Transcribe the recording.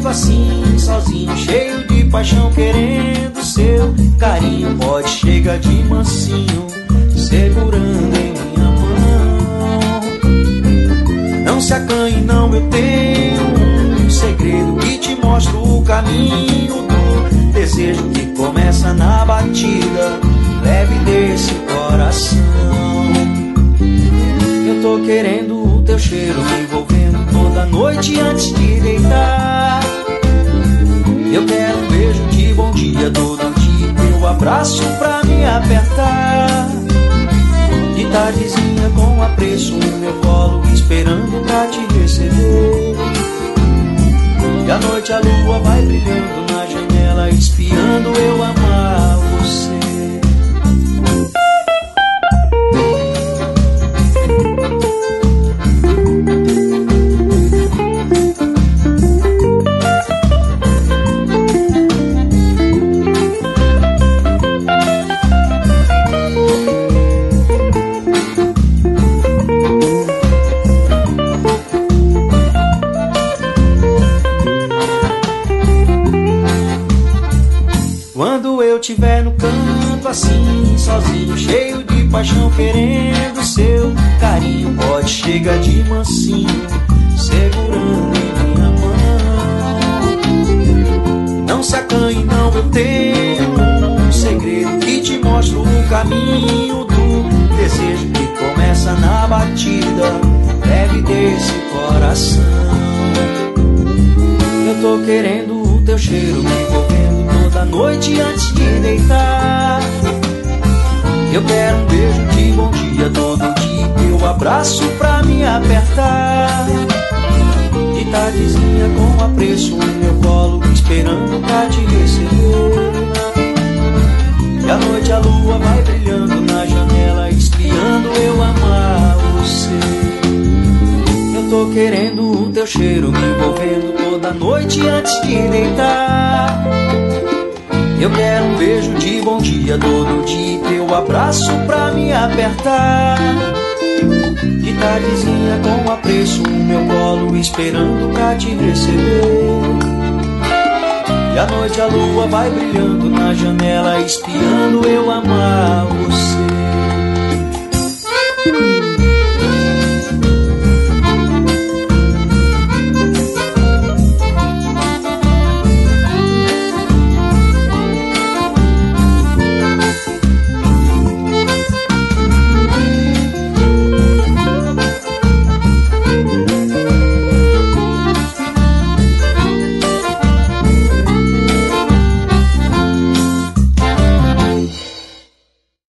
canto assim, sozinho, cheio de paixão, querendo seu carinho. Pode chegar de mansinho, segurando em minha mão. Não se acanhe não, eu tenho um segredo que te mostro o caminho do desejo que começa na batida leve desse coração. Eu tô querendo o teu cheiro me envolvendo toda noite antes de deitar. Eu quero um beijo de bom dia todo dia, teu abraço pra me apertar. De tardezinha com apreço no meu colo, esperando pra te receber. E à noite a lua vai brilhando na janela, espiando eu amar você. Quando eu tiver no canto assim, sozinho, cheio de paixão, querendo seu carinho, pode chegar de mansinho, segurando em minha mão. Não se acanhe não, eu tenho um segredo que te mostro o caminho do desejo que começa na batida leve desse coração. Eu tô querendo o teu cheiro me envolvendo toda noite antes de deitar. Eu quero um beijo de bom dia todo dia, teu abraço pra me apertar. De tardezinha com apreço no meu colo, esperando pra te receber. E à noite a lua vai brilhando na janela, espiando eu amar você. Eu tô querendo o teu cheiro me envolvendo toda noite antes de deitar. Eu quero um beijo de bom dia todo dia, teu abraço pra me apertar. De tardezinha com apreço no meu colo, esperando pra te receber. E à noite a lua vai brilhando na janela, espiando eu amar você.